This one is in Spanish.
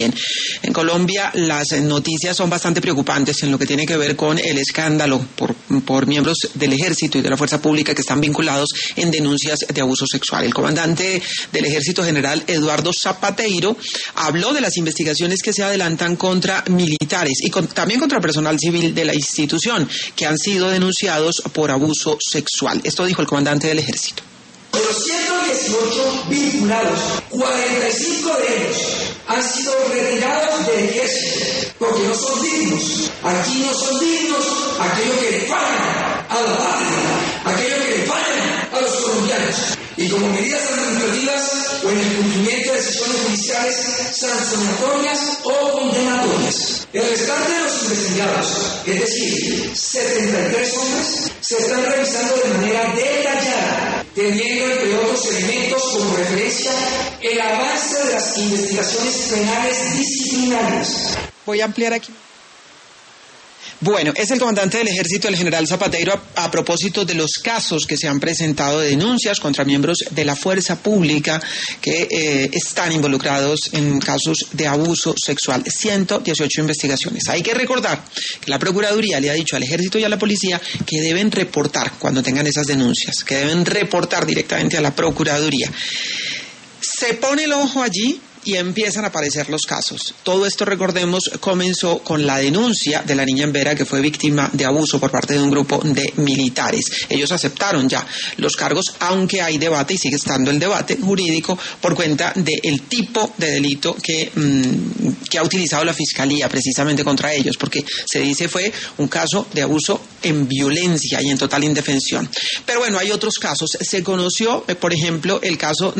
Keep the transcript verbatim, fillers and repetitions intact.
En Colombia las noticias son bastante preocupantes en lo que tiene que ver con el escándalo por, por miembros del Ejército y de la Fuerza Pública que están vinculados en denuncias de abuso sexual. El comandante del Ejército General Eduardo Zapateiro habló de las investigaciones que se adelantan contra militares y con, también contra personal civil de la institución que han sido denunciados por abuso sexual. Esto dijo el comandante del Ejército. De los ciento dieciocho vinculados, cuarenta y cinco de ellos han sido retirados del ejército porque no son dignos. Aquí no son dignos aquellos que le fallan a la patria, aquellos que le fallan a los colombianos. Y como medidas administrativas o en el cumplimiento de decisiones judiciales sancionatorias o condenatorias. El restante de los investigados, es decir, setenta y tres hombres, se están revisando de manera detallada, teniendo entre otros elementos como referencia el avance de las investigaciones penales disciplinarias. Voy a ampliar aquí. Bueno, es el comandante del Ejército, el general Zapateiro, a, a propósito de los casos que se han presentado de denuncias contra miembros de la fuerza pública que eh, están involucrados en casos de abuso sexual. ciento dieciocho investigaciones. Hay que recordar que la Procuraduría le ha dicho al Ejército y a la Policía que deben reportar cuando tengan esas denuncias, que deben reportar directamente a la Procuraduría. Se pone el ojo allí y empiezan a aparecer los casos. Todo esto, recordemos, comenzó con la denuncia de la niña Embera, que fue víctima de abuso por parte de un grupo de militares. Ellos aceptaron ya los cargos, aunque hay debate y sigue estando el debate jurídico por cuenta del tipo de delito que, mmm, que ha utilizado la Fiscalía precisamente contra ellos, porque se dice fue un caso de abuso en violencia y en total indefensión. Pero bueno, hay otros casos. Se conoció, por ejemplo, el caso